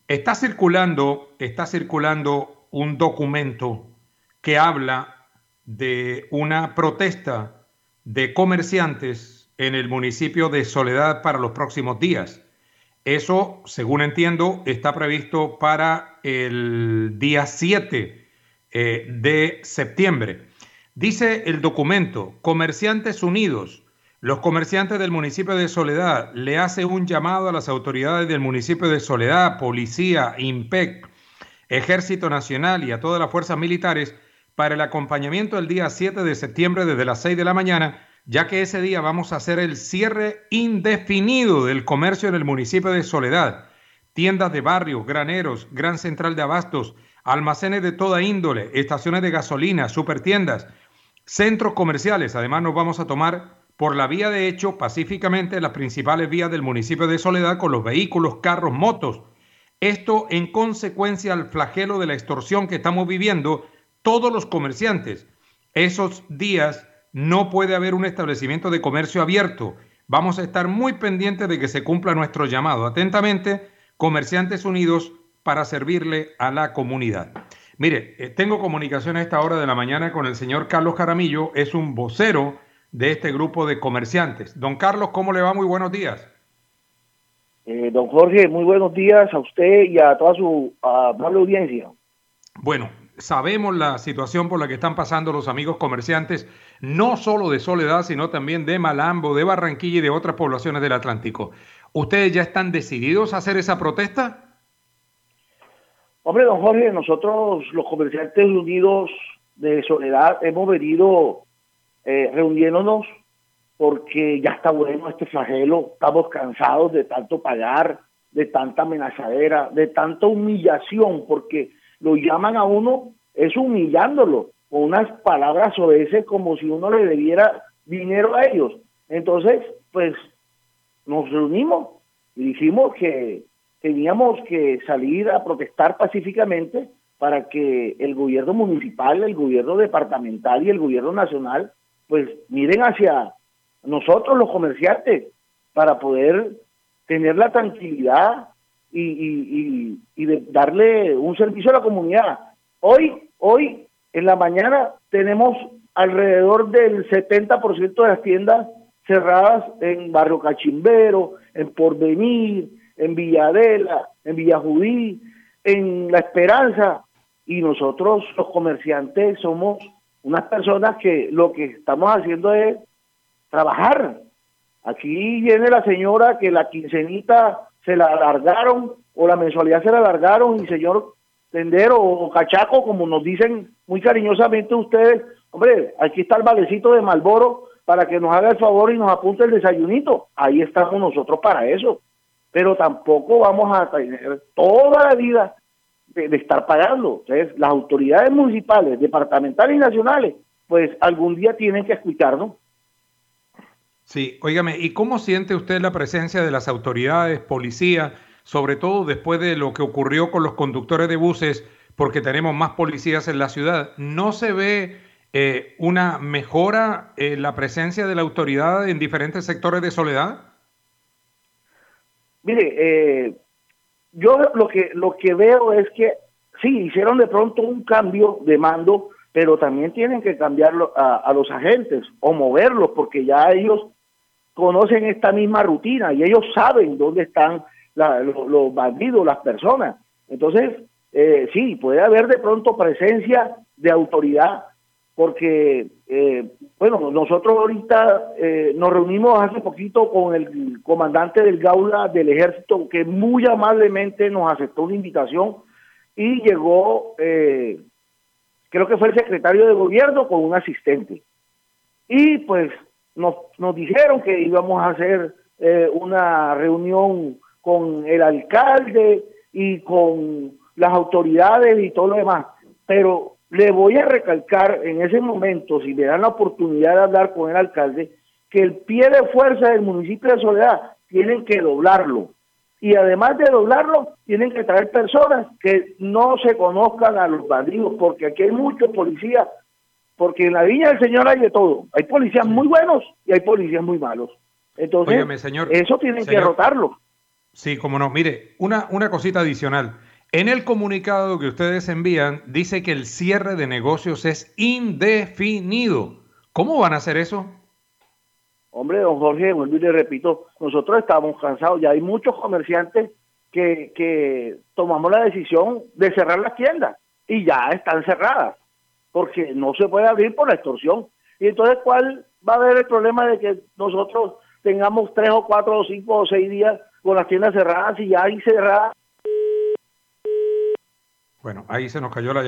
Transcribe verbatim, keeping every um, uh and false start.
Está circulando, está circulando un documento que habla de una protesta de comerciantes en el municipio de Soledad para los próximos días. Eso, según entiendo, está previsto para el día siete eh, de septiembre. Dice el documento, Comerciantes Unidos, los comerciantes del municipio de Soledad le hacen un llamado a las autoridades del municipio de Soledad, policía, IMPEC, Ejército Nacional y a todas las fuerzas militares para el acompañamiento el día siete de septiembre desde las seis de la mañana, ya que ese día vamos a hacer el cierre indefinido del comercio en el municipio de Soledad. Tiendas de barrio, graneros, gran central de abastos, almacenes de toda índole, estaciones de gasolina, supertiendas, centros comerciales. Además nos vamos a tomar por la vía de hecho pacíficamente las principales vías del municipio de Soledad con los vehículos, carros, motos. Esto en consecuencia al flagelo de la extorsión que estamos viviendo todos los comerciantes. Esos días no puede haber un establecimiento de comercio abierto. Vamos a estar muy pendientes de que se cumpla nuestro llamado. Atentamente, Comerciantes Unidos, para servirle a la comunidad. Mire, eh, tengo comunicación a esta hora de la mañana con el señor Carlos Jaramillo, es un vocero de este grupo de comerciantes. Don Carlos, ¿cómo le va? Muy buenos días. Eh, don Jorge, muy buenos días a usted y a toda su amable audiencia. Bueno, sabemos la situación por la que están pasando los amigos comerciantes, no solo de Soledad, sino también de Malambo, de Barranquilla y de otras poblaciones del Atlántico. ¿Ustedes ya están decididos a hacer esa protesta? Hombre, don Jorge, nosotros los comerciantes unidos de Soledad hemos venido eh, reuniéndonos porque ya está bueno este flagelo, estamos cansados de tanto pagar, de tanta amenazadera, de tanta humillación, porque lo llaman a uno, es humillándolo, con unas palabras soeces como si uno le debiera dinero a ellos. Entonces, pues, nos reunimos y dijimos que teníamos que salir a protestar pacíficamente para que el gobierno municipal, el gobierno departamental y el gobierno nacional, pues, miren hacia nosotros los comerciantes para poder tener la tranquilidad y, y, y, y de darle un servicio a la comunidad. Hoy, hoy en la mañana tenemos alrededor del setenta por ciento de las tiendas cerradas en Barrio Cachimbero, en Porvenir, en Villadela, en Villajudí, en La Esperanza, y nosotros los comerciantes somos unas personas que lo que estamos haciendo es trabajar. Aquí viene la señora que la quincenita se la alargaron o la mensualidad se la alargaron y señor tendero o cachaco, como nos dicen muy cariñosamente ustedes, hombre, aquí está el valecito de Malboro para que nos haga el favor y nos apunte el desayunito. Ahí estamos nosotros para eso. Pero tampoco vamos a tener toda la vida de, de estar pagando. Entonces, las autoridades municipales, departamentales y nacionales, pues algún día tienen que escucharnos. Sí, óigame, ¿y cómo siente usted la presencia de las autoridades, policía, sobre todo después de lo que ocurrió con los conductores de buses, porque tenemos más policías en la ciudad? ¿No se ve eh, una mejora en la presencia de la autoridad en diferentes sectores de Soledad? Mire, eh, yo lo que lo que veo es que sí, hicieron de pronto un cambio de mando, pero también tienen que cambiarlo a, a los agentes o moverlos, porque ya ellos conocen esta misma rutina y ellos saben dónde están la, los, los bandidos, las personas. Entonces, eh, sí, puede haber de pronto presencia de autoridad, porque, eh, bueno, nosotros ahorita eh, nos reunimos hace poquito con el comandante del Gaula del Ejército, que muy amablemente nos aceptó una invitación y llegó, eh, creo que fue el secretario de gobierno con un asistente. Y pues nos, nos dijeron que íbamos a hacer eh, una reunión con el alcalde y con las autoridades y todo lo demás, pero le voy a recalcar en ese momento, si me dan la oportunidad de hablar con el alcalde, que el pie de fuerza del municipio de Soledad tienen que doblarlo. Y además de doblarlo, tienen que traer personas que no se conozcan a los bandidos, porque aquí hay muchos policías, porque en la Viña del Señor hay de todo. Hay policías muy buenos y hay policías muy malos. Entonces, Óigame, señor, eso tienen señor, que rotarlo. Sí, como no. Mire, una, una cosita adicional. En el comunicado que ustedes envían, dice que el cierre de negocios es indefinido. ¿Cómo van a hacer eso? Hombre, don Jorge, vuelvo y le repito, nosotros estamos cansados, ya hay muchos comerciantes que, que tomamos la decisión de cerrar las tiendas y ya están cerradas, porque no se puede abrir por la extorsión. Y entonces, ¿cuál va a haber el problema de que nosotros tengamos tres o cuatro o cinco o seis días con las tiendas cerradas y ya hay cerradas? Bueno, ahí se nos cayó la